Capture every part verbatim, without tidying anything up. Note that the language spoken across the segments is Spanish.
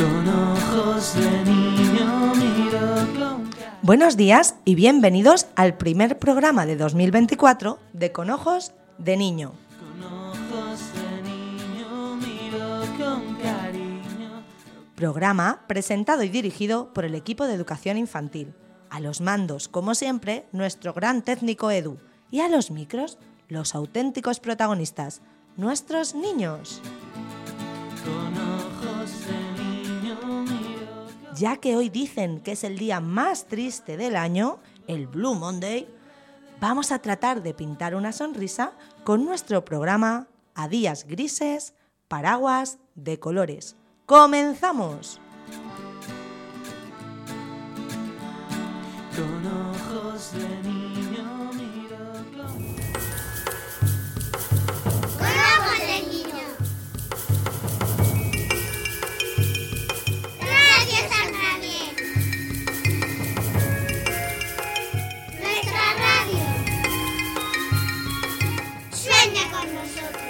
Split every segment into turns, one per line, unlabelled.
Con ojos de niño miro con cariño.
Buenos días y bienvenidos al primer programa de dos mil veinticuatro de Con ojos de niño.
Con ojos de niño miro con cariño.
Programa presentado y dirigido por el equipo de educación infantil. A los mandos, como siempre, nuestro gran técnico Edu. Y a los micros, los auténticos protagonistas, nuestros niños.
Con ojos de niño miro con...
Ya que hoy dicen que es el día más triste del año, el Blue Monday, vamos a tratar de pintar una sonrisa con nuestro programa A días grises, paraguas de colores. ¡Comenzamos!
Con ojos de niño miro con...
Con ojos de niño. Radio San Javier. Nuestra radio. Sueña con nosotros.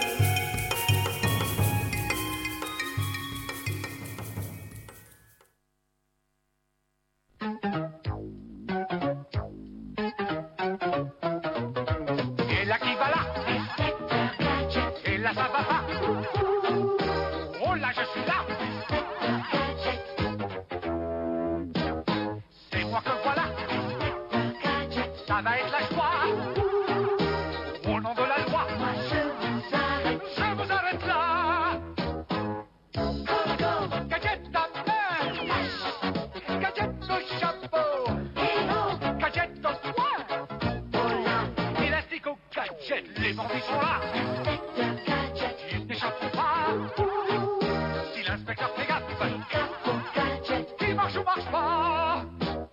El aquí va là, et là ça va pas. Oh là je suis là. C'est moi que voilà. Ça va être la joie. Au nom de la loi. Je vous arrête là. Gadget ta main. Gadget au chapeau. Gadget au poing. Élastique au gadget, les bandits sont là. Ils n'échapperont pas. Si l'inspecteur fait gaffe, il marche ou marche pas.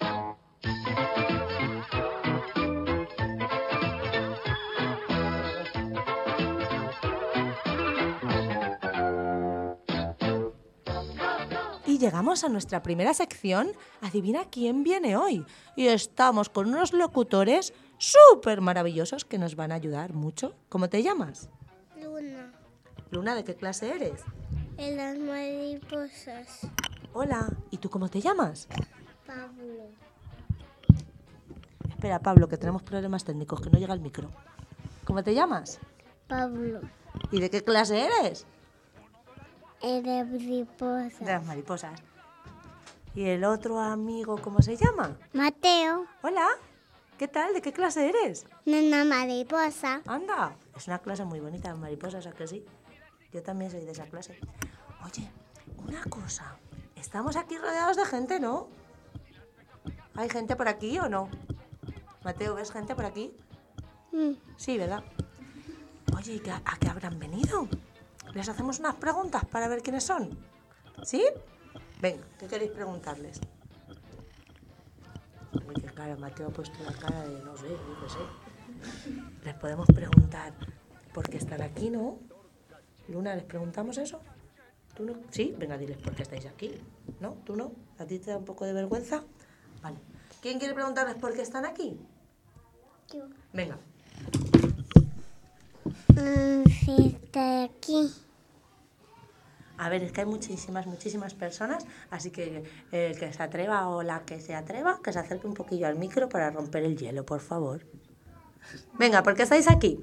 Y llegamos a nuestra primera sección, adivina quién viene hoy. Y estamos con unos locutores súper maravillosos que nos van a ayudar mucho. ¿Cómo te llamas?
Luna.
Luna, ¿de qué clase eres?
En las mariposas.
Hola, ¿y tú cómo te llamas?
Pablo.
Espera, Pablo, que tenemos problemas técnicos, que no llega el micro. ¿Cómo te llamas?
Pablo.
¿Y de qué clase eres?
En de mariposas.
De las mariposas. ¿Y el otro amigo cómo se llama?
Mateo.
Hola, ¿qué tal? ¿De qué clase eres?
Una mariposa.
Anda, es una clase muy bonita, mariposas, ¿a que sí? Yo también soy de esa clase. Oye, una cosa, estamos aquí rodeados de gente, ¿no? ¿Hay gente por aquí o no? Mateo, ¿ves gente por aquí?
Mm.
Sí, ¿verdad? Oye, ¿y qué- a qué habrán venido? ¿Les hacemos unas preguntas para ver quiénes son? ¿Sí? Venga, ¿qué queréis preguntarles? Uy, qué cara, Mateo ha puesto la cara de no sé, yo qué sé. Les podemos preguntar por qué están aquí, ¿no? Luna, ¿les preguntamos eso? ¿Tú no? ¿Sí? Venga, diles por qué estáis aquí. ¿No? ¿Tú no? ¿A ti te da un poco de vergüenza? Vale. ¿Quién quiere preguntarles por qué están aquí?
Yo.
Venga.
Mm, sí, está aquí.
A ver, es que hay muchísimas, muchísimas personas, así que el que se atreva o la que se atreva, que se acerque un poquillo al micro para romper el hielo, por favor. Venga, ¿por qué estáis aquí?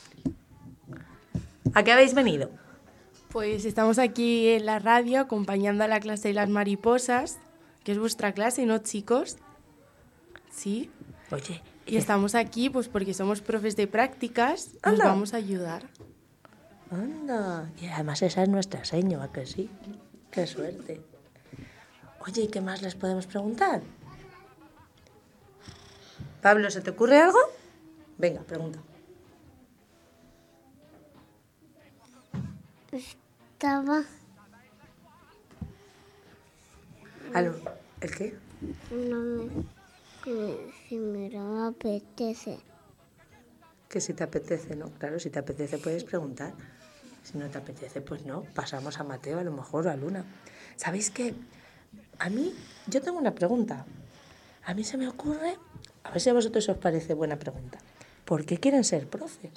¿A qué habéis venido?
Pues estamos aquí en la radio acompañando a la clase de las mariposas, que es vuestra clase, ¿no, chicos? Sí.
Oye,
Y estamos aquí pues porque somos profes de prácticas, nos
Anda.
vamos a ayudar.
anda. Y además esa es nuestra seño, ¿a que sí? Qué suerte. Oye, ¿y qué más les podemos preguntar? Pablo, ¿se te ocurre algo? Venga, pregunta.
Estaba
Aló, ¿el qué?
no me, que si me lo apetece.
Que si te apetece, ¿no? Claro, si te apetece puedes preguntar. Si no te apetece, pues no. Pasamos a Mateo, a lo mejor, o a Luna. ¿Sabéis qué? A mí, yo tengo una pregunta. A mí se me ocurre, a ver si a vosotros os parece buena pregunta. ¿Por qué quieren ser profes?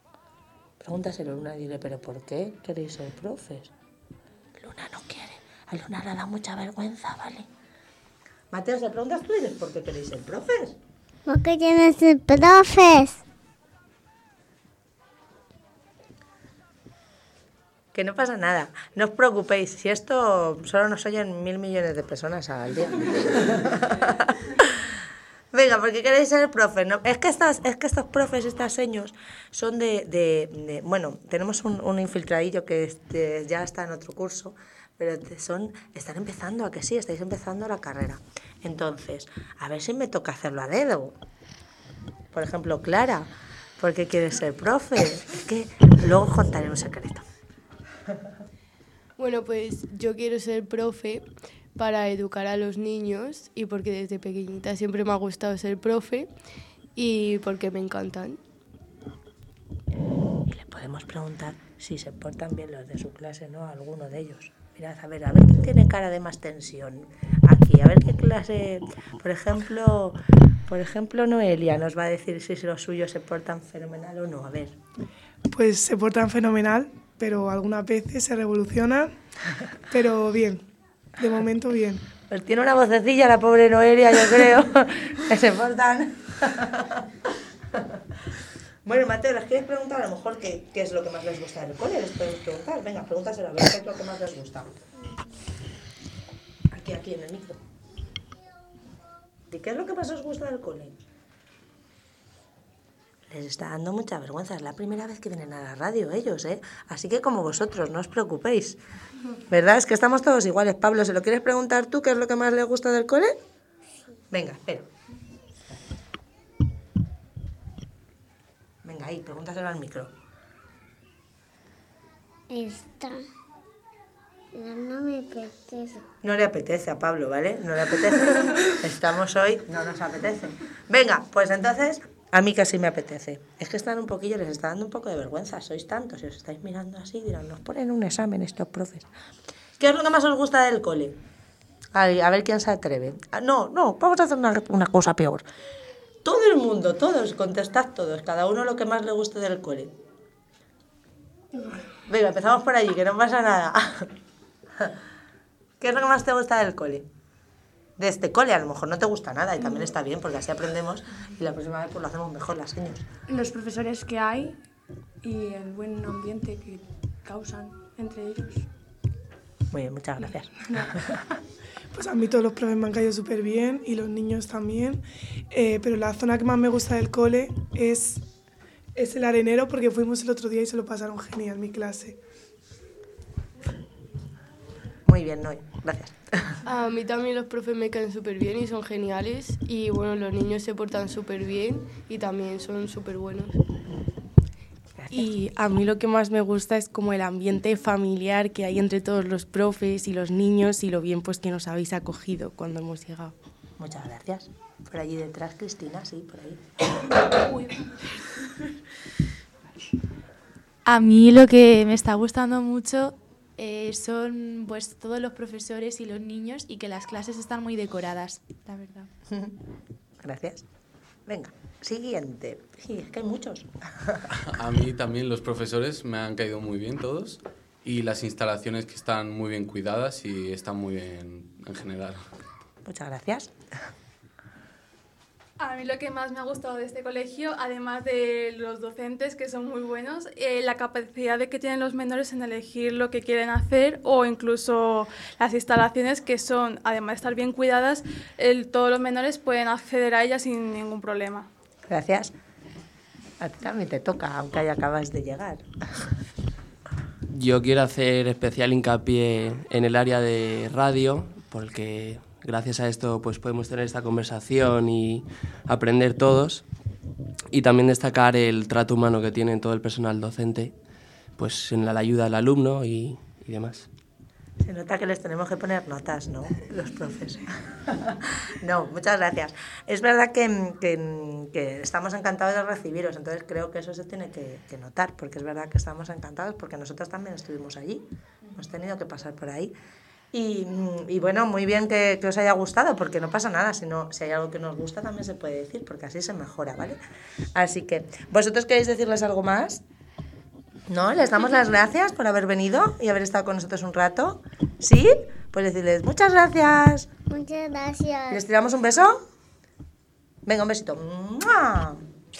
Pregúntaselo, Luna, y dile, ¿pero por qué queréis ser profes? Luna no quiere. A Luna le da mucha vergüenza, ¿vale? Mateo, ¿te preguntas tú dices por qué queréis ser profes?
¿Por qué tienes ser profes?
Que no pasa nada, no os preocupéis, si esto solo nos oyen mil millones de personas al día. Venga, ¿por qué queréis ser profe? No, es, que estas, es que estos profes, estas seños, son de... de, de bueno, tenemos un, un infiltradillo que este, ya está en otro curso, pero son, están empezando, ¿a que sí? Estáis empezando la carrera. Entonces, a ver si me toca hacerlo a dedo. Por ejemplo, Clara, ¿por qué quieres ser profe? Es que luego os contaré un secreto.
Bueno, pues yo quiero ser profe para educar a los niños y porque desde pequeñita siempre me ha gustado ser profe y porque me encantan.
Y le podemos preguntar si se portan bien los de su clase, ¿no? Alguno de ellos. Mirad, a ver, a ver quién tiene cara de más tensión aquí, a ver qué clase, por ejemplo, por ejemplo Noelia nos va a decir si los suyos se portan fenomenal o no, a ver.
Pues se portan fenomenal, pero algunas veces se revolucionan, pero bien, de momento bien.
Pues tiene una vocecilla la pobre Noelia, yo creo, que se portan. Bueno, Mateo, ¿les quieres preguntar a lo mejor qué, qué es lo que más les gusta del cole? Les podéis preguntar, venga, pregúntaselo, a ver qué es lo que más les gusta. Aquí, aquí, en el micro. ¿Y qué es lo que más os gusta del cole? Les está dando mucha vergüenza, es la primera vez que vienen a la radio ellos, ¿eh? Así que como vosotros, no os preocupéis. ¿Verdad? Es que estamos todos iguales. Pablo, ¿se lo quieres preguntar tú qué es lo que más les gusta del cole? Venga, espera. Venga, ahí, pregúntaselo al micro.
Esta. No me apetece.
No le apetece a Pablo, ¿vale? No le apetece. Estamos hoy, no nos apetece. Venga, pues entonces, a mí casi me apetece. Es que están un poquillo, les está dando un poco de vergüenza. Sois tantos, si os estáis mirando así, dirán, nos ponen un examen estos profes. ¿Qué es lo que más os gusta del cole? Ay, a ver quién se atreve. Ah, no, no, vamos a hacer una, una cosa peor. Todo el mundo, todos, contestad todos, cada uno lo que más le guste del cole. Venga, empezamos por allí, que no pasa nada. ¿Qué es lo que más te gusta del cole? De este cole, a lo mejor no te gusta nada y también está bien, porque así aprendemos y la próxima vez pues lo hacemos mejor las señas.
Los profesores que hay y el buen ambiente que causan entre ellos.
Muy bien, muchas gracias.
Pues a mí todos los profes me han caído súper bien y los niños también, eh, pero la zona que más me gusta del cole es, es el arenero porque fuimos el otro día y se lo pasaron genial mi clase.
Muy bien, Noé, gracias.
A mí también los profes me caen súper bien y son geniales y bueno, los niños se portan súper bien y también son súper buenos. Y a mí lo que más me gusta es como el ambiente familiar que hay entre todos los profes y los niños y lo bien pues que nos habéis acogido cuando hemos llegado.
Muchas gracias. Por allí detrás, Cristina, sí, por ahí.
A mí lo que me está gustando mucho eh, son pues todos los profesores y los niños y que las clases están muy decoradas, la verdad.
Gracias. Venga, siguiente. Sí, es que hay muchos.
A mí también los profesores me han caído muy bien todos y las instalaciones que están muy bien cuidadas y están muy bien en general.
Muchas gracias.
A mí lo que más me ha gustado de este colegio, además de los docentes que son muy buenos, eh, la capacidad de que tienen los menores en elegir lo que quieren hacer o incluso las instalaciones que son, además de estar bien cuidadas, el, todos los menores pueden acceder a ellas sin ningún problema.
Gracias. A ti también te toca, aunque ya acabas de llegar.
Yo quiero hacer especial hincapié en el área de radio, porque gracias a esto pues podemos tener esta conversación y aprender todos, y también destacar el trato humano que tiene todo el personal docente pues en la ayuda al alumno y, y demás.
Se nota que les tenemos que poner notas, ¿no? Los profes. No, muchas gracias. Es verdad que, que, que estamos encantados de recibiros, entonces creo que eso se tiene que, que notar, porque es verdad que estamos encantados, porque nosotros también estuvimos allí, hemos tenido que pasar por ahí. Y, y bueno, muy bien que, que os haya gustado, porque no pasa nada, sino si hay algo que nos gusta también se puede decir, porque así se mejora, ¿vale? Así que, ¿vosotros queréis decirles algo más? ¿No? ¿Les damos las gracias por haber venido y haber estado con nosotros un rato? ¿Sí? Pues decirles muchas gracias.
Muchas gracias.
¿Les tiramos un beso? Venga, un besito. ¡Mua!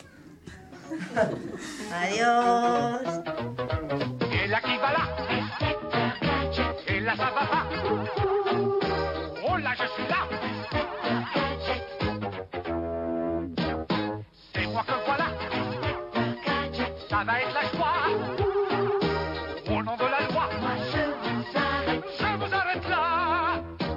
Adiós.
Et là qui va là, et là ça va pas. Oh là je suis là. C'est moi que voilà. Ça va être la joie. Au nom de la loi, je vous arrête là.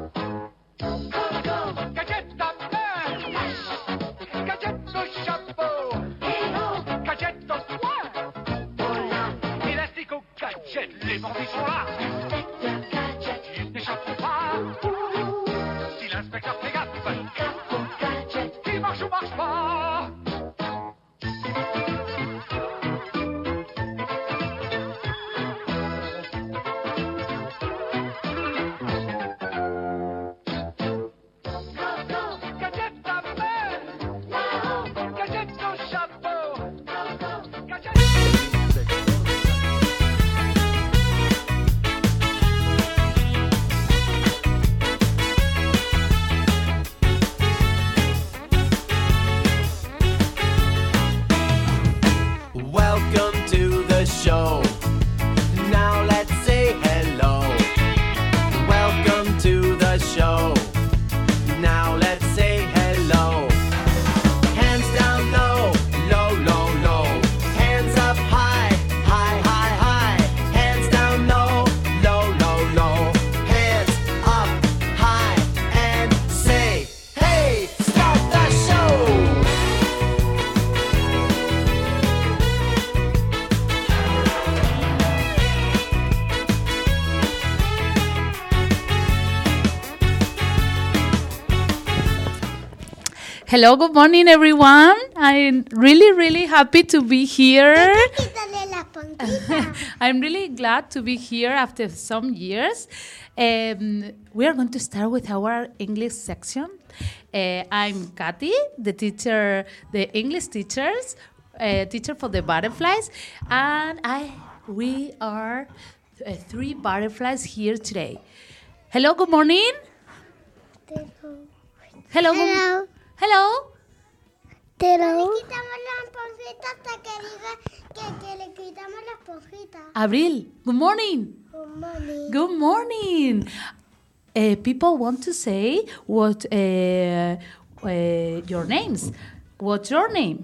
Gadget ta main, gadget au chapeau, gadget au soin, élastique au gadget, les bandits sont là. Ils n'échapperont pas. Si l'inspecteur fait gaffe, il marche ou marche pas.
Hello, good morning, everyone. I'm really, really happy to be here. I'm really glad to be here after some years. Um, we are going to start with our English section. Uh, I'm Katy, the teacher, the English teachers, uh, teacher for the butterflies, and I. We are uh, three butterflies here today. Hello, good morning. Hello.
Hello.
Hello.
Hello. Le quitamos la esponjita hasta que diga que, que le quitamos la esponjita.
Abril, good morning.
Good morning.
Good morning. Uh, people want to say what uh, uh, your names. What's your name?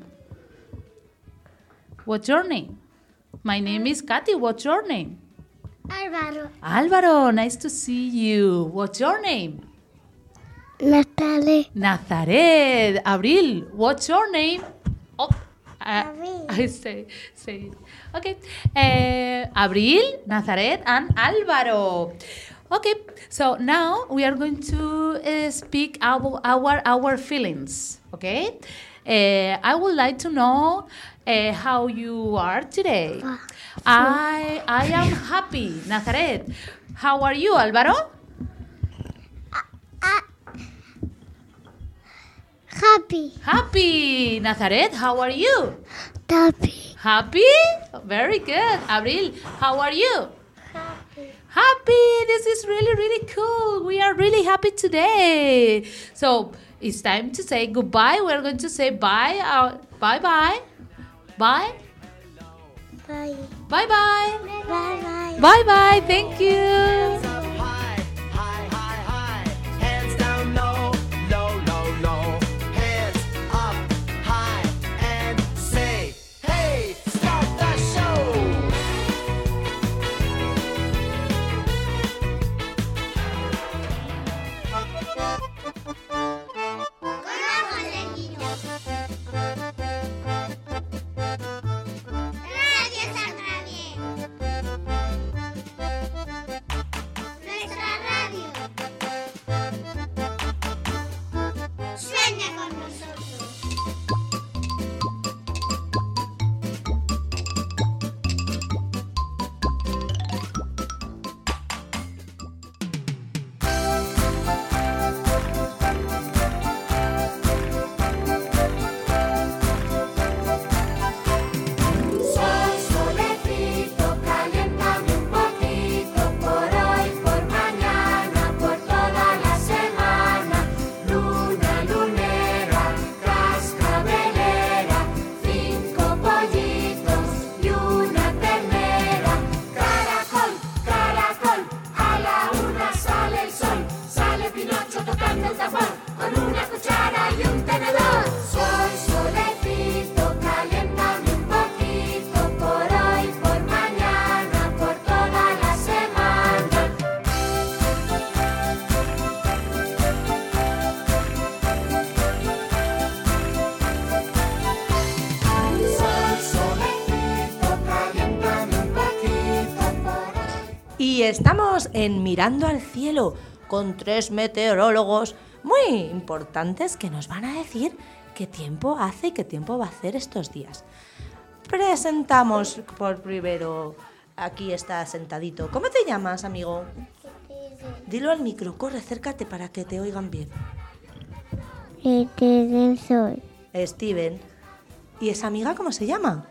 What's your name? My name is Katy. What's your name?
Álvaro.
Álvaro, nice to see you. What's your name?
Nazaret.
Nazaret. Abril, what's your name? Oh, uh, I say, say it. Okay. Uh, Abril, Nazaret, and Álvaro. Okay, so now we are going to uh, speak our, our, our feelings, okay? Uh, I would like to know uh, how you are today. I, I am happy. Nazaret, how are you, Álvaro?
Happy.
Happy. Nazaret, how are you?
Happy.
Happy? Very good. Abril, how are you?
Happy.
Happy. This is really, really cool. We are really happy today. So it's time to say goodbye. We're going to say bye. Uh, bye bye. Bye.
Bye.
Bye bye.
Bye bye.
Bye bye. Thank you.
Y estamos en Mirando al Cielo con tres meteorólogos muy importantes que nos van a decir qué tiempo hace y qué tiempo va a hacer estos días. Presentamos por primero, aquí está sentadito. ¿Cómo te llamas, amigo? Dilo al micro, corre, acércate para que te oigan bien.
Steven soy.
Steven. ¿Y esa amiga cómo se llama?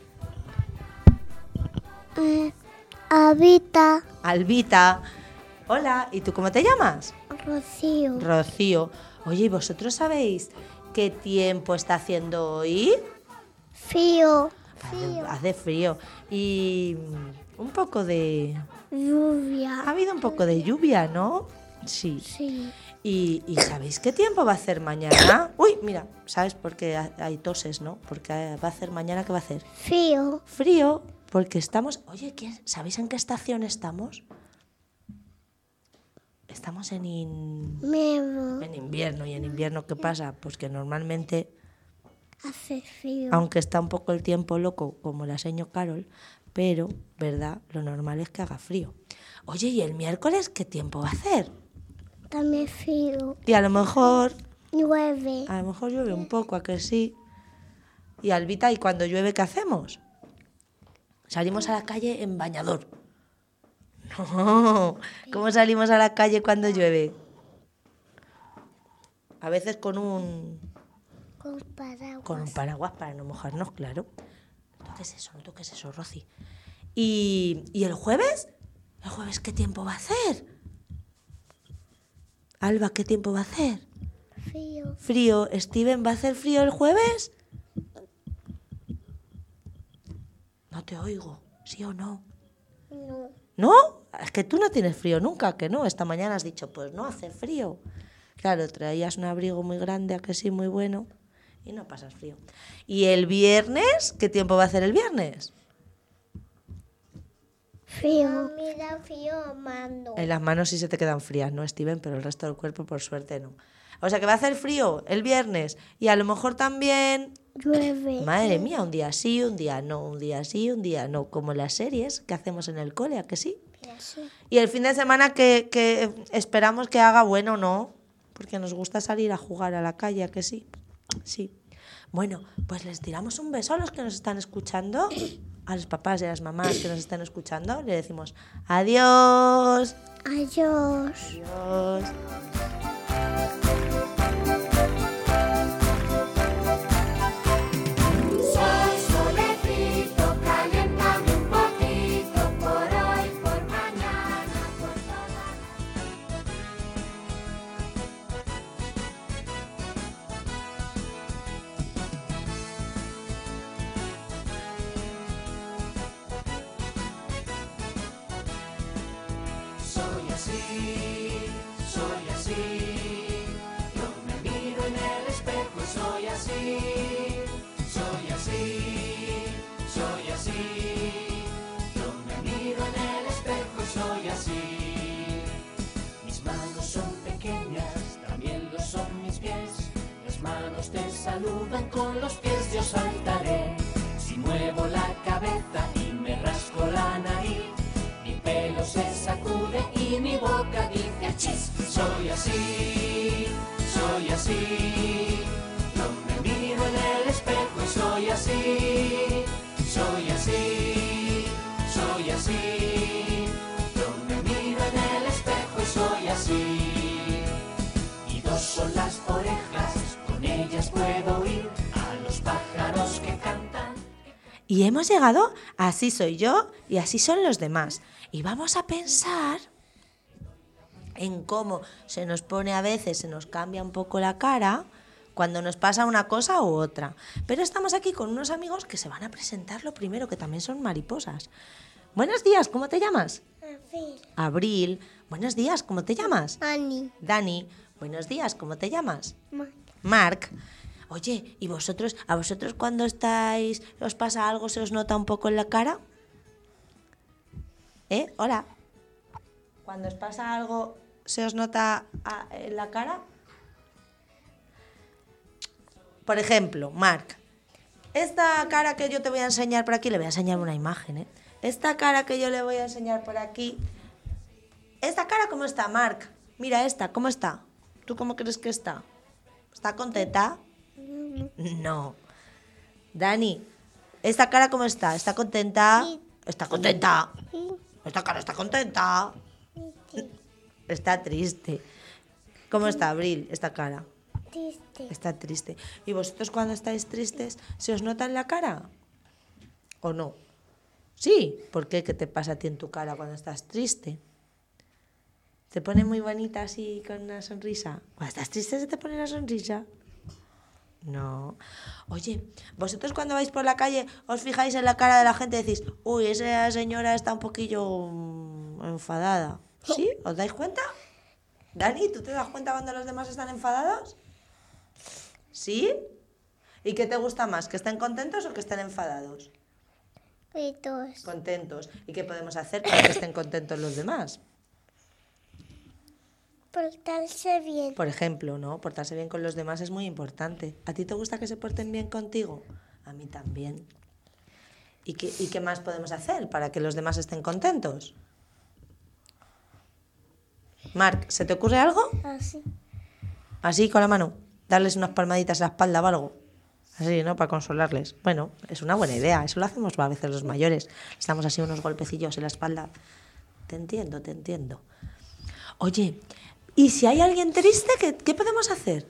Eh, Albita.
Albita. Hola, ¿y tú cómo te llamas?
Rocío.
Rocío. Oye, ¿y vosotros sabéis qué tiempo está haciendo hoy?
Frío.
Hace, hace frío. Y un poco de...
Lluvia.
Ha habido un poco de lluvia, ¿no? Sí.
Sí.
¿Y, y sabéis qué tiempo va a hacer mañana? Uy, mira, ¿sabes por qué hay toses, no? Porque va a hacer mañana, ¿qué va a hacer?
Frío.
Frío, porque estamos... Oye, ¿qué, ¿sabéis en qué estación estamos? Estamos en, in... en invierno. ¿Y en invierno qué pasa? Pues que normalmente...
Hace frío.
Aunque está un poco el tiempo loco, como la seño Carol, pero, ¿verdad? Lo normal es que haga frío. Oye, ¿y el miércoles qué tiempo va a hacer?
También frío.
Y a lo mejor...
Llueve.
A lo mejor llueve un poco, ¿a que sí? Y Albita, ¿y cuando llueve qué hacemos? Salimos a la calle en bañador. No, ¿cómo salimos a la calle cuando llueve? A veces con un...
Con paraguas.
Con un paraguas para no mojarnos, claro. ¿No toques eso, no toques eso, Rosy? ¿Y, ¿Y el jueves? ¿El jueves qué tiempo va a hacer? Alba, ¿qué tiempo va a hacer?
Frío.
Frío. ¿Steven, va a hacer frío el jueves? No te oigo, ¿sí o no?
No.
¿No? Es que tú no tienes frío nunca, que no. Esta mañana has dicho, pues no hace frío. Claro, traías un abrigo muy grande, a que sí, muy bueno, y no pasas frío. ¿Y el viernes? ¿Qué tiempo va a hacer el viernes?
Frío. Mira, frío, mando.
En las manos sí se te quedan frías, ¿no, Steven? Pero el resto del cuerpo, por suerte, no. O sea que va a hacer frío el viernes. Y a lo mejor también...
Llueve.
Madre mía, un día sí, un día no, un día sí, un día no. Como las series que hacemos en el cole, ¿a que sí?
Sí.
Y el fin de semana que, que esperamos que haga bueno, ¿no? Porque nos gusta salir a jugar a la calle, ¿a que sí? Sí. Bueno, pues les tiramos un beso a los que nos están escuchando, a los papás y a las mamás que nos están escuchando. Le decimos adiós.
Adiós.
Adiós.
Soy así, soy así, yo me miro en el espejo y soy así, soy así, soy así, yo me miro en el espejo y soy así. Mis manos son pequeñas, también lo son mis pies, las manos te saludan, con los pies yo saltaré. Si muevo la cabeza y me rasco la nariz, mi pelo se sacude y mi boca dice achis. Soy así, soy así, yo me miro en el espejo y soy así, soy así, soy así, yo me miro en el espejo y soy así. Y dos son las orejas, con ellas puedo oír a los pájaros que cantan.
Y hemos llegado a así soy yo y así son los demás. Y vamos a pensar en cómo se nos pone a veces, se nos cambia un poco la cara cuando nos pasa una cosa u otra. Pero estamos aquí con unos amigos que se van a presentar lo primero, que también son mariposas. Buenos días, ¿cómo te llamas?
Abril.
Abril. Buenos días, ¿cómo te llamas?
Ani.
Dani. Buenos días, ¿cómo te llamas?
Mark.
Marc. Oye, ¿y vosotros, a vosotros cuando estáis, os pasa algo, se os nota un poco en la cara? ¿Eh? Hola. Cuando os pasa algo, ¿se os nota a, en la cara? Por ejemplo, Marc, esta cara que yo te voy a enseñar por aquí, le voy a enseñar una imagen, ¿eh? Esta cara que yo le voy a enseñar por aquí, ¿Esta cara cómo está, Marc? Mira esta, ¿cómo está? ¿Tú cómo crees que está? ¿Está contenta? No. Dani, ¿esta cara cómo está? ¿Está contenta? ¿Está contenta? ¿Esta cara está contenta? Está triste. ¿Cómo está, Abril, esta cara?
Triste.
Está triste. ¿Y vosotros cuando estáis tristes, se os nota en la cara? ¿O no? Sí. ¿Por qué? ¿Qué te pasa a ti en tu cara cuando estás triste? ¿Te pone muy bonita así con una sonrisa? ¿Cuando estás triste se te pone una sonrisa? No. Oye, vosotros cuando vais por la calle os fijáis en la cara de la gente y decís, uy, esa señora está un poquillo mm, enfadada. ¿Sí? ¿Os dais cuenta? Dani, ¿tú te das cuenta cuando los demás están enfadados? ¿Sí? ¿Y qué te gusta más? ¿Que estén contentos o que estén enfadados?
Contentos.
Contentos. ¿Y qué podemos hacer para que estén contentos los demás?
Portarse bien.
Por ejemplo, ¿no? Portarse bien con los demás es muy importante. ¿A ti te gusta que se porten bien contigo? A mí también. ¿Y qué, y qué más podemos hacer para que los demás estén contentos? Marc, ¿se te ocurre algo?
Así.
Así, con la mano. Darles unas palmaditas a la espalda o algo. Así, ¿no? Para consolarles. Bueno, es una buena idea. Eso lo hacemos a veces los mayores. Les damos así unos golpecillos en la espalda. Te entiendo, te entiendo. Oye, ¿y si hay alguien triste, qué, qué podemos hacer?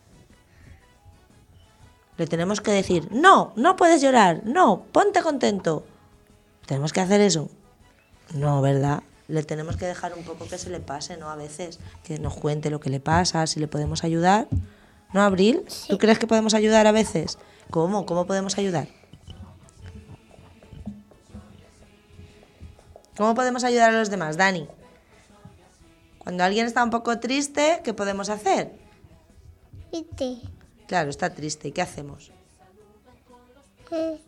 Le tenemos que decir, no, no puedes llorar, no, ponte contento. ¿Tenemos que hacer eso? No, ¿verdad? Le tenemos que dejar un poco que se le pase, ¿no? A veces, que nos cuente lo que le pasa, si le podemos ayudar. ¿No, Abril? Sí. ¿Tú crees que podemos ayudar a veces? ¿Cómo? ¿Cómo podemos ayudar? ¿Cómo podemos ayudar a los demás, Dani? Cuando alguien está un poco triste, ¿qué podemos hacer?
Triste.
Claro, está triste. ¿Y qué hacemos?
Eh.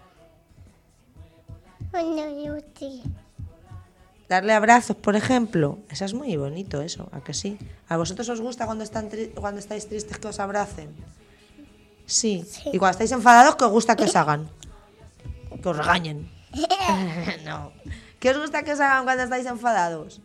Bueno, sí.
Darle abrazos, por ejemplo. Eso es muy bonito, eso, ¿a que sí? ¿A vosotros os gusta cuando, están tri- cuando estáis tristes que os abracen? Sí. sí. ¿Y cuando estáis enfadados, qué os gusta que os hagan? Que os regañen. No. ¿Qué os gusta que os hagan cuando estáis enfadados?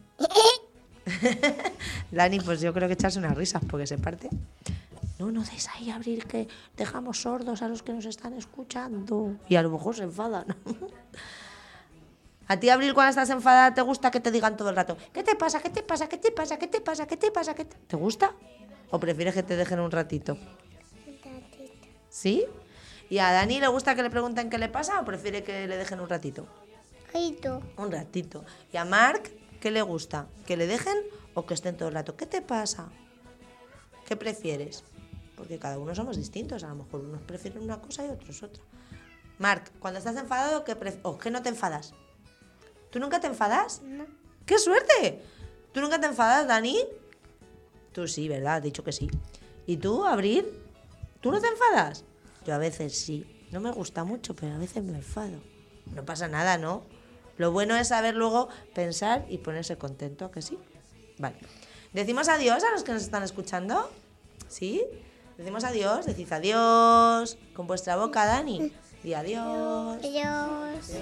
Dani, pues yo creo que echarse unas risas porque se parte. No, no deis ahí abrir que dejamos sordos a los que nos están escuchando. Y a lo mejor se enfadan. ¿A ti, Abril, cuando estás enfadada, te gusta que te digan todo el rato? ¿Qué te pasa? ¿Qué te pasa? ¿Qué te pasa? ¿Qué te pasa? ¿Qué te pasa? ¿Qué te... ¿Te gusta? ¿O prefieres que te dejen un ratito?
Un ratito.
¿Sí? ¿Y a Dani le gusta que le pregunten qué le pasa o prefiere que le dejen un ratito?
Ratito.
Un ratito. ¿Y a Marc qué le gusta? ¿Que le dejen o que estén todo el rato? ¿Qué te pasa? ¿Qué prefieres? Porque cada uno somos distintos. A lo mejor unos prefieren una cosa y otros otra. Marc, cuando estás enfadado, ¿qué pref- o qué no te enfadas? ¿Tú nunca te enfadas?
No.
¡Qué suerte! ¿Tú nunca te enfadas, Dani? Tú sí, ¿verdad? Has dicho que sí. ¿Y tú, Abril? ¿Tú no te enfadas? Yo a veces sí. No me gusta mucho, pero a veces me enfado. No pasa nada, ¿no? Lo bueno es saber luego pensar y ponerse contento, ¿a que sí? Vale. ¿Decimos adiós a los que nos están escuchando? ¿Sí? ¿Decimos adiós? Decid adiós. Con vuestra boca, Dani. Di adiós.
Adiós.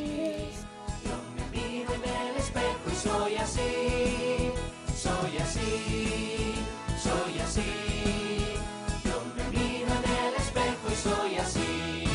Soy así, soy así, soy así. Yo me miro en el espejo y soy así.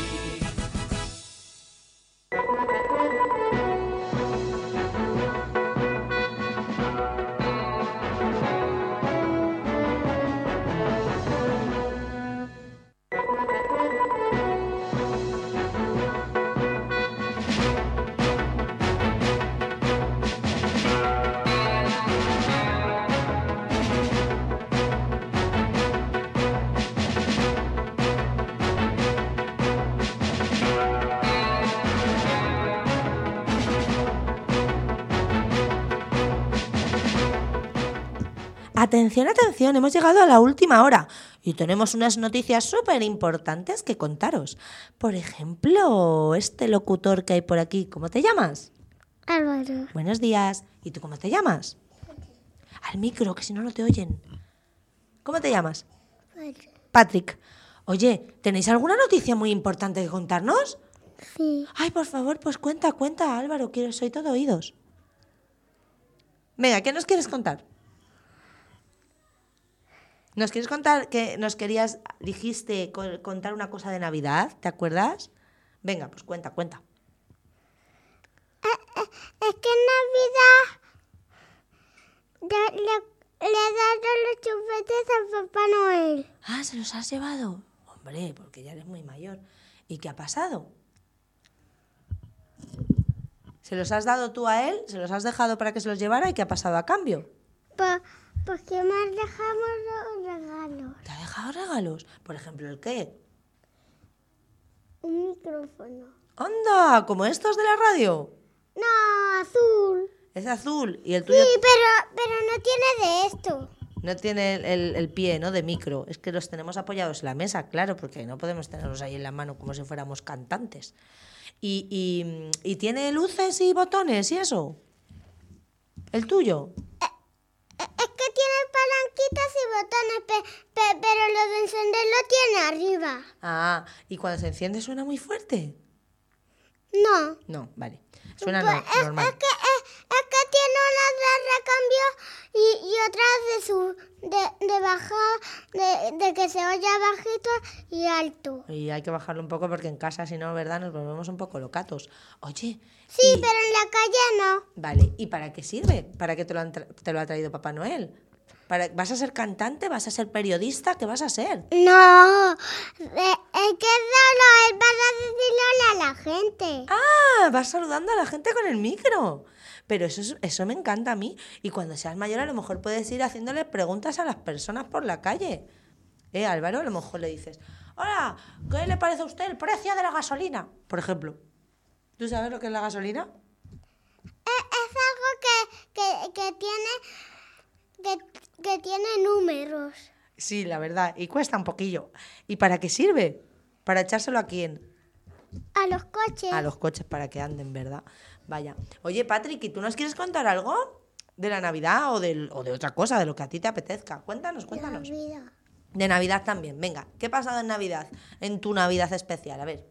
Atención, atención, hemos llegado a la última hora y tenemos unas noticias súper importantes que contaros. Por ejemplo, este locutor que hay por aquí, ¿cómo te llamas?
Álvaro.
Buenos días. ¿Y tú cómo te llamas? Al micro, que si no, no te oyen. ¿Cómo te llamas?
Patrick.
Patrick. Oye, ¿tenéis alguna noticia muy importante que contarnos?
Sí.
Ay, por favor, pues cuenta, cuenta, Álvaro, quiero, soy todo oídos. Venga, ¿qué nos quieres contar? ¿Nos quieres contar que nos querías, dijiste, co- contar una cosa de Navidad? ¿Te acuerdas? Venga, pues cuenta, cuenta.
Es que en Navidad le, le, le he dado los chupetes a Papá Noel.
Ah, ¿se los has llevado? Hombre, porque ya eres muy mayor. ¿Y qué ha pasado? ¿Se los has dado tú a él? ¿Se los has dejado para que se los llevara? ¿Y qué ha pasado a cambio?
Pues, pues que me dejamos los regalos.
¿Te ha dejado regalos? Por ejemplo, ¿el qué?
Un micrófono.
¡Anda! ¿Como estos de la radio?
No, azul.
Es azul. ¿Y el
Sí,
tuyo?
pero, pero no tiene de esto.
No tiene el, el- el pie, ¿no? De micro. Es que los tenemos apoyados en la mesa, claro, porque no podemos tenerlos ahí en la mano como si fuéramos cantantes. ¿Y, y, y tiene luces y botones y eso? ¿El tuyo?
Es que tiene palanquitas y botones, pe- pe- pero lo de encender lo tiene arriba.
Ah, ¿y cuando se enciende suena muy fuerte?
No.
No, vale. Suena
Pues
no-
es,
normal.
es que, es, es que tiene unas de recambio y, y otras de su de, de bajada, de, de que se oye bajito y alto.
Y hay que bajarlo un poco porque en casa, si no, ¿verdad? Nos volvemos un poco locatos. Oye.
Sí,
y-
pero en la calle no.
Vale, ¿y para qué sirve? ¿Para qué te lo, han tra- te lo ha traído Papá Noel? ¿Para, ¿Vas a ser cantante? ¿Vas a ser periodista? ¿Qué vas a ser?
No, eh, es que solo es para decirle hola a la gente.
Ah, vas saludando a la gente con el micro. Pero eso, es- eso me encanta a mí. Y cuando seas mayor a lo mejor puedes ir haciéndole preguntas a las personas por la calle. Eh, Álvaro, a lo mejor le dices, hola, ¿qué le parece a usted el precio de la gasolina? Por ejemplo. ¿Tú sabes lo que es la gasolina?
Es, es algo que, que, que tiene que, que tiene números.
Sí, la verdad. Y cuesta un poquillo. ¿Y para qué sirve? ¿Para echárselo a quién?
A los coches.
A los coches para que anden, ¿verdad? Vaya. Oye, Patrick, ¿y tú nos quieres contar algo de la Navidad o, del, o de otra cosa, de lo que a ti te apetezca? Cuéntanos, cuéntanos.
Navidad.
De Navidad también. Venga, ¿qué ha pasado en Navidad? En tu Navidad especial, a ver.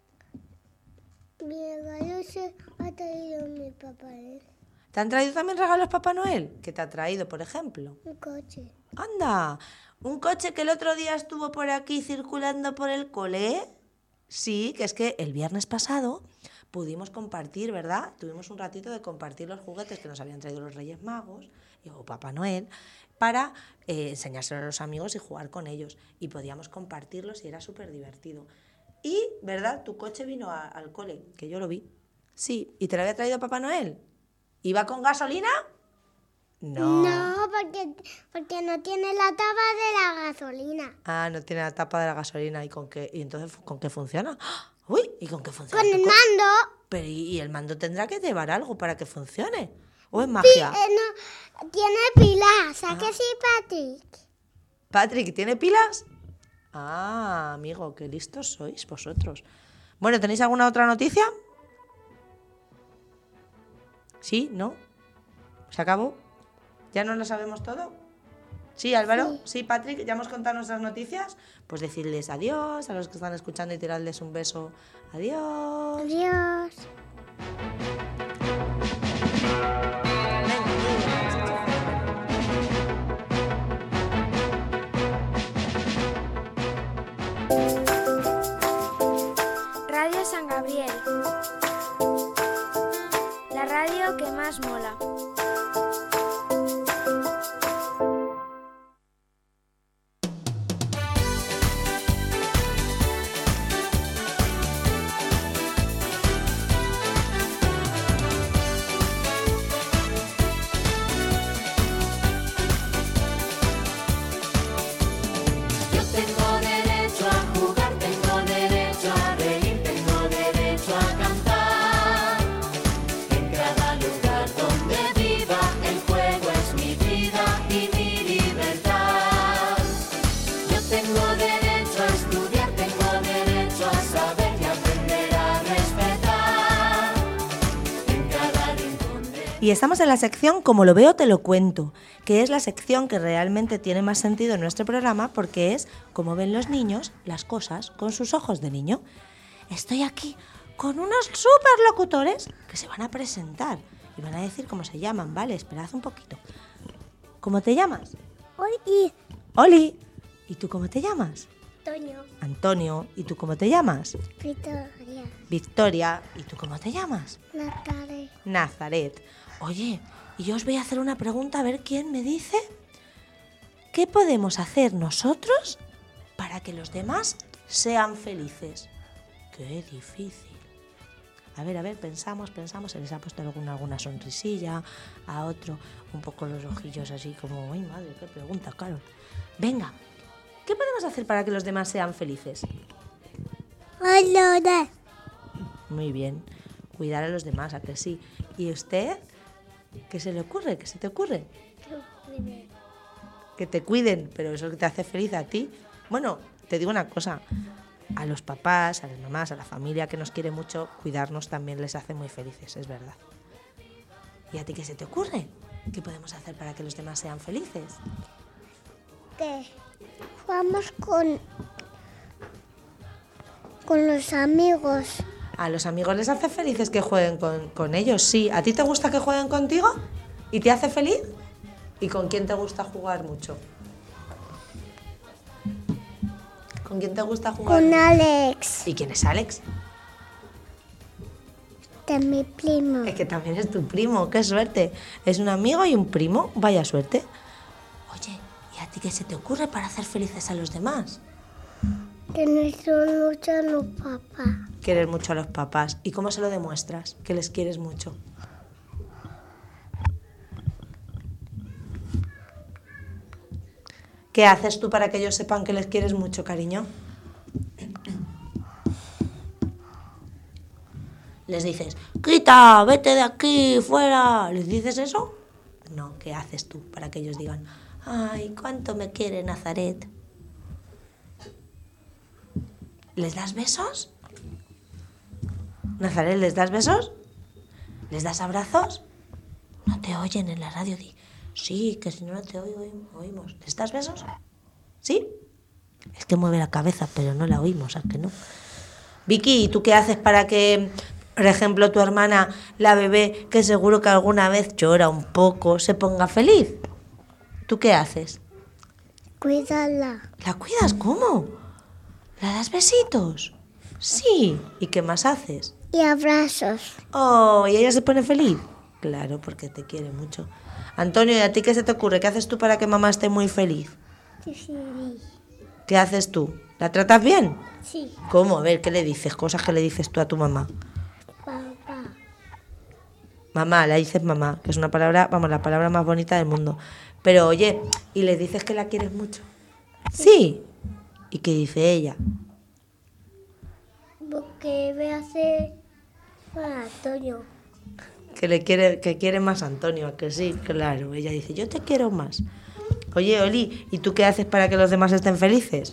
Mi regalo se ha traído mi papá, ¿eh?
¿Te han traído también regalos Papá Noel? ¿Qué te ha traído, por ejemplo?
Un coche.
¡Anda! ¿Un coche que el otro día estuvo por aquí circulando por el cole? Sí, que es que el viernes pasado pudimos compartir, ¿verdad? Tuvimos un ratito de compartir los juguetes que nos habían traído los Reyes Magos o Papá Noel para eh, enseñárselos a los amigos y jugar con ellos. Y podíamos compartirlos y era súper divertido. Y, ¿verdad? Tu coche vino a- al cole, que yo lo vi. Sí, ¿y te lo había traído Papá Noel? ¿Iba con gasolina? No.
No, porque, porque no tiene la tapa de la gasolina.
Ah, no tiene la tapa de la gasolina. ¿Y con qué? ¿Y entonces con qué funciona? ¡Ah! Uy, ¿y con qué funciona?
Con
tu
el
coche?
mando.
Pero ¿y, y el mando tendrá que llevar algo para que funcione? ¿O es
Sí,
magia?
eh, no, tiene pilas. ¿A que sí, Patrick?
Patrick, ¿tiene pilas? Ah, amigo, qué listos sois vosotros. Bueno, ¿tenéis alguna otra noticia? ¿Sí? ¿No? ¿Se acabó? ¿Ya no lo sabemos todo? ¿Sí, Álvaro?
Sí.
¿Sí, Patrick? ¿Ya hemos contado nuestras noticias? Pues decirles adiós a los que están escuchando y tirarles un beso. Adiós.
Adiós.
Radio San Gabriel. La radio que más mola.
Yo tengo derecho a jugar, tengo derecho a reír, tengo derecho a cantar. En cada lugar donde viva, el juego es mi vida y mi libertad. Yo tengo derecho a estudiar, tengo derecho a saber y aprender a respetar. En cada rincón de...
Y estamos en la sección Como lo veo te lo cuento, que es la sección que realmente tiene más sentido en nuestro programa porque es cómo ven los niños las cosas con sus ojos de niño. Estoy aquí con unos superlocutores que se van a presentar y van a decir cómo se llaman, ¿vale? Esperad un poquito. ¿Cómo te llamas?
Oli.
Oli. ¿Y tú cómo te llamas?
Antonio.
Antonio. ¿Y tú cómo te llamas?
Victoria.
Victoria. ¿Y tú cómo te llamas?
Nazaret.
Nazaret. Oye, y yo os voy a hacer una pregunta a ver quién me dice qué podemos hacer nosotros para que los demás sean felices. Qué difícil. A ver, a ver, pensamos, pensamos, se les ha puesto alguna, alguna sonrisilla, a otro un poco los ojillos así como, ay madre, qué pregunta, Carol. Venga, ¿qué podemos hacer para que los demás sean felices?
Hola.
Muy bien, cuidar a los demás, ¿a que sí? ¿Y usted? ¿Qué se le ocurre? ¿Qué se te ocurre? Que te cuiden, pero eso que te hace feliz a ti. Bueno, te digo una cosa, a los papás, a las mamás, a la familia que nos quiere mucho, cuidarnos también les hace muy felices, es verdad. ¿Y a ti qué se te ocurre? ¿Qué podemos hacer para que los demás sean felices?
Que jugamos con, con los amigos.
¿A los amigos les hace felices que jueguen con, con ellos? Sí. ¿A ti te gusta que jueguen contigo? ¿Y te hace feliz? ¿Y con quién te gusta jugar mucho? ¿Con quién te gusta jugar?
Con Alex.
¿Y quién es Alex?
De mi primo.
Es que también es tu primo, qué suerte. Es un amigo y un primo, vaya suerte. Oye, ¿y a ti qué se te ocurre para hacer felices a los demás?
Querer mucho a los papás.
Querer mucho a los papás. ¿Y cómo se lo demuestras? Que les quieres mucho. ¿Qué haces tú para que ellos sepan que les quieres mucho, cariño? Les dices, quita, vete de aquí, fuera. ¿Les dices eso? No, ¿qué haces tú para que ellos digan, ay, cuánto me quiere Nazaret? ¿Les das besos? Nazaret, ¿les das besos? ¿Les das abrazos? No te oyen en la radio, di. Sí, que si no, no te oigo, oímos. ¿Les das besos? ¿Sí? Es que mueve la cabeza, pero no la oímos, ¿a que no? Vicky, ¿y tú qué haces para que, por ejemplo, tu hermana, la bebé, que seguro que alguna vez llora un poco, se ponga feliz? ¿Tú qué haces?
Cuídala.
¿La cuidas? ¿Cómo? ¿La das besitos? Sí. ¿Y qué más haces?
Y abrazos.
Oh, ¿y ella se pone feliz? Claro, porque te quiere mucho. Antonio, ¿y a ti qué se te ocurre? ¿Qué haces tú para que mamá esté muy feliz?
Sí.
¿Qué haces tú? ¿La tratas bien?
Sí.
¿Cómo? A ver, ¿qué le dices? Cosas que le dices tú a tu mamá.
Papá.
Mamá, la dices mamá, que es una palabra, vamos, la palabra más bonita del mundo. Pero oye, ¿y le dices que la quieres mucho? Sí. ¿Sí? ¿Y qué dice ella?
Porque me hace a Antonio.
Que le quiere, que quiere más a Antonio, ¿a que sí? Claro, ella dice, yo te quiero más. Oye, Oli, ¿y tú qué haces para que los demás estén felices?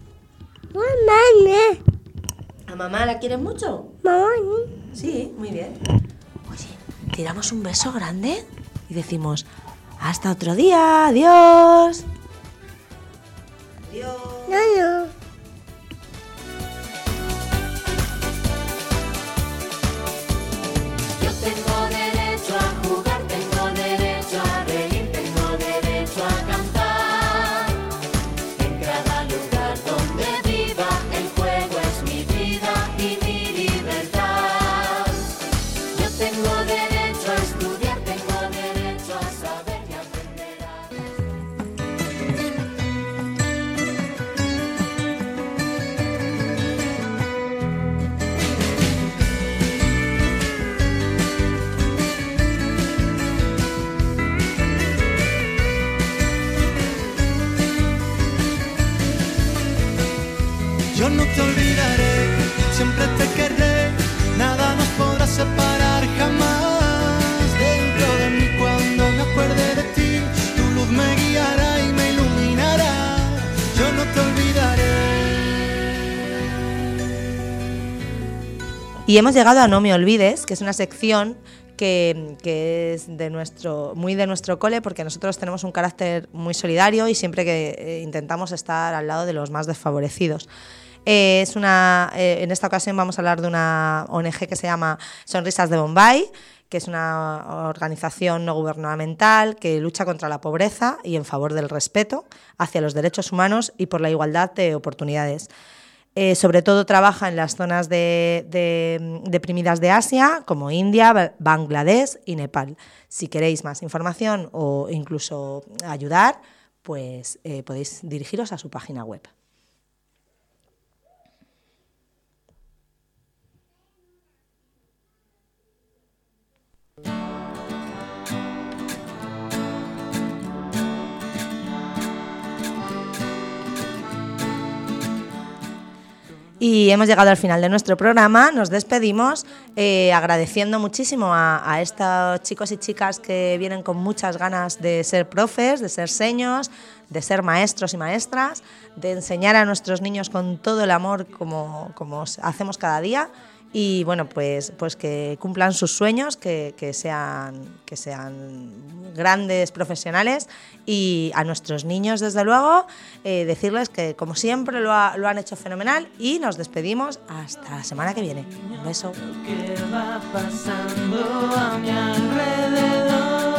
Mamá.
¿A mamá la quieres mucho?
Mamá.
Sí, muy bien. Oye, tiramos un beso grande y decimos, hasta otro día, adiós. Adiós.
No, no.
Tengo derecho a jugar, tengo derecho a reír, tengo derecho a cantar. En cada lugar donde viva, el juego es mi vida y mi libertad. Yo tengo derecho a estudiar, tengo derecho a saber y aprender
Yo no te olvidaré, siempre te querré, nada nos podrá separar jamás. Dentro de mí cuando me acuerde de ti, tu luz me guiará y me iluminará. Yo no te olvidaré.
Y hemos llegado a No me olvides, que es una sección que, que es de nuestro, muy de nuestro cole, porque nosotros tenemos un carácter muy solidario y siempre que eh, intentamos estar al lado de los más desfavorecidos. Eh, es una, eh, en esta ocasión vamos a hablar de una O N G que se llama Sonrisas de Bombay, que es una organización no gubernamental que lucha contra la pobreza y en favor del respeto hacia los derechos humanos y por la igualdad de oportunidades. Eh, sobre todo trabaja en las zonas de, de, deprimidas de Asia, como India, Bangladesh y Nepal. Si queréis más información o incluso ayudar, pues eh, podéis dirigiros a su página web. Y hemos llegado al final de nuestro programa, nos despedimos eh, agradeciendo muchísimo a, a estos chicos y chicas que vienen con muchas ganas de ser profes, de ser seños, de ser maestros y maestras, de enseñar a nuestros niños con todo el amor como, como hacemos cada día. Y bueno, pues, pues que cumplan sus sueños, que, que, sean, que sean grandes profesionales, y a nuestros niños, desde luego, eh, decirles que como siempre lo, ha, lo han hecho fenomenal, y nos despedimos hasta la semana que viene. Un beso.
¿Qué va pasando a mi alrededor?